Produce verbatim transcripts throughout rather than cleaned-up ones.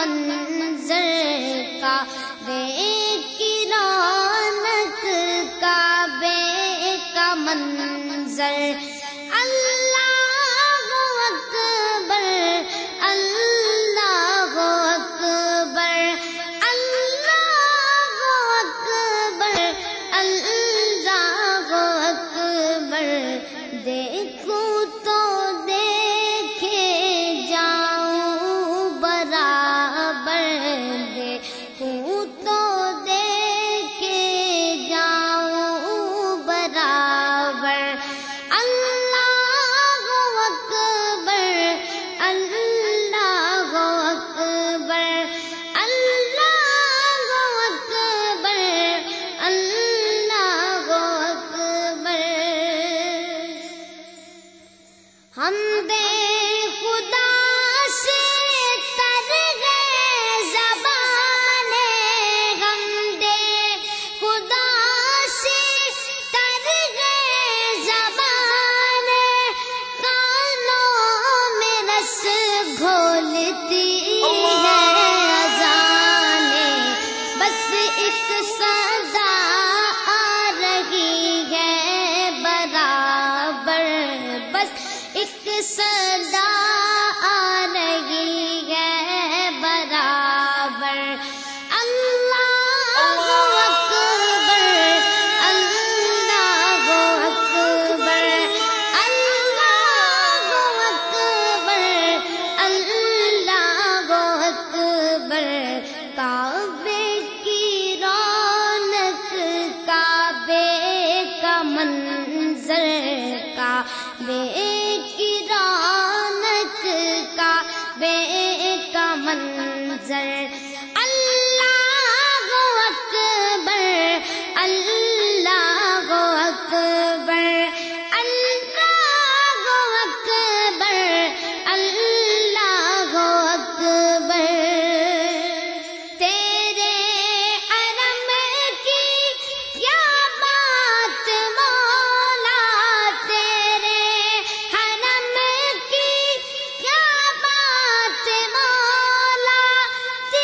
منظر، کعبے کی رونق، کعبے کا منظر، اللہ اکبر اللہ اکبر اللہ اکبر اللہ اکبر، دیکھوں تو دیکھے جاؤں برابر، دیکھوں تو دیکھے جاؤں برابر، اللہ اکبر اللہ اکبر اللہ اکبر اللہ اکبر، حمد خدا سے تر گئے زبانیں، حمد خدا سے تر گئے زبانیں، کانوں میں رس گھولتی ہے اذانیں، بس ایک صدا آ رہی ہے برابر، بس ایک صدا آ رہی ہے برابر، اللہ اکبر اللہ اکبر اللہ اکبر اللہ اکبر، کعبے کی رونق، کعبے کا منظر، کعبے کی رونق، کعبے کا منظر، اللہ اکبر اللہ اکبر اللہ اکبر اللہ اکبر، تیرے حرم کی کیا بات مولا، تیرے حرم کی کیا بات مولا،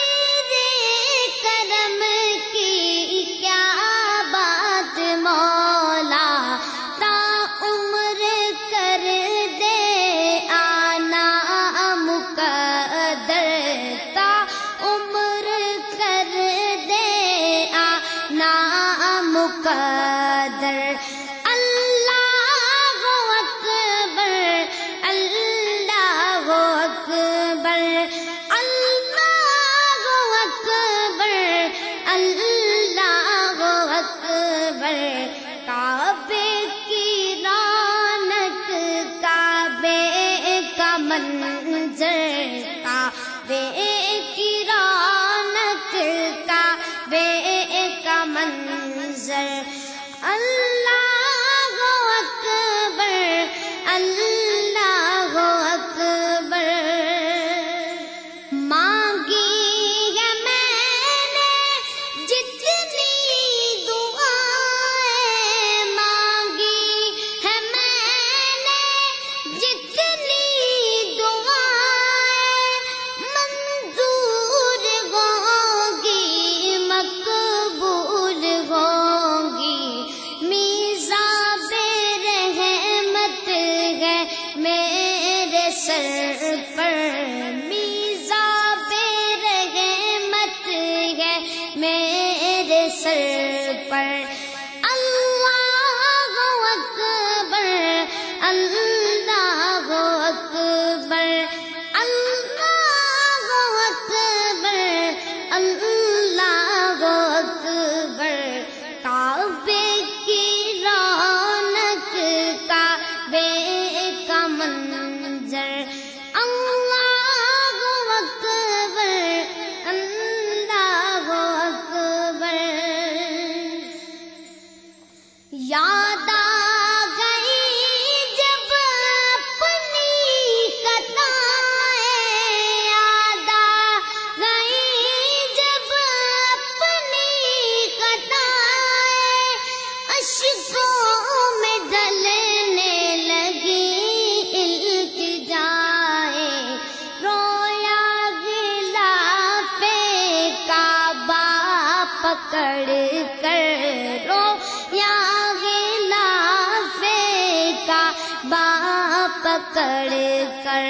پکڑ کر رو یا غلاف کعبہ پکڑ کر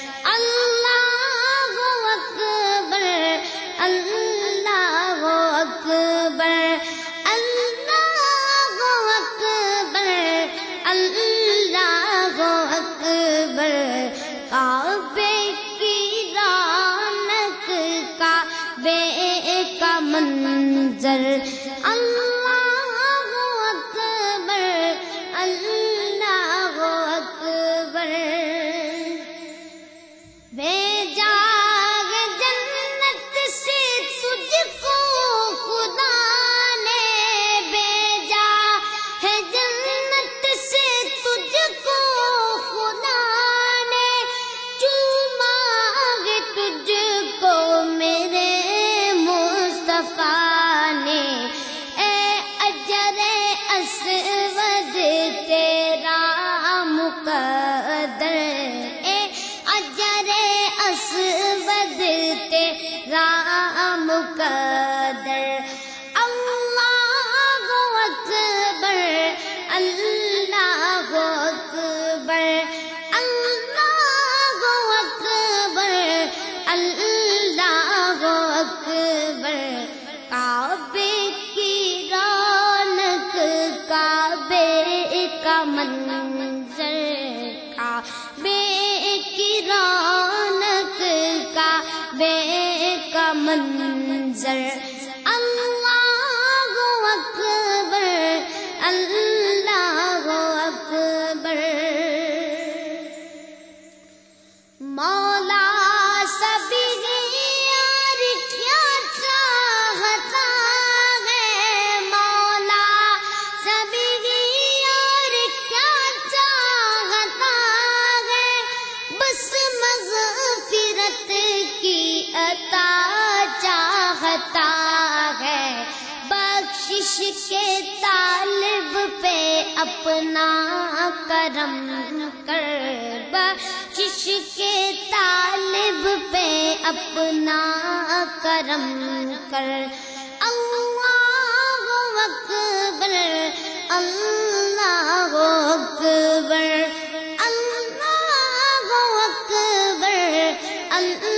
اللہ اکبر اللہ اکبر اللہ اکبر اللہ اکبر کعبے کی رونق کعبے کا منظر اللہ اکبر اللہ اکبر بھیجا ہے جنت سے تجھ کو خدا نے بھیجا ہے جنت سے تجھ کو خدا نے چوما ہے تجھ کو میرے مصطفیٰ نے اے اجر اسود تیرا مقدر اے اجر اسود تیرا مقدر اللہ اکبر اللہ اکبر اللہ اکبر اللہ اکبر کعبے کی رونق کعبے کا منظر کعبے کی رونق کعبے کا منظر اللہ اکبر اللہ اکبر مولا سبھی یار کیا چاہتا ہے مولا سبھی یار کیا چاہتا ہے بس مغفرت کی عطا چاہتا ہے بخشش کے طالب پہ اپنا کرم کر بخشش کے طالب پہ اپنا کرم کر اللہ اکبر اللہ اکبر اللہ اکبر اللہ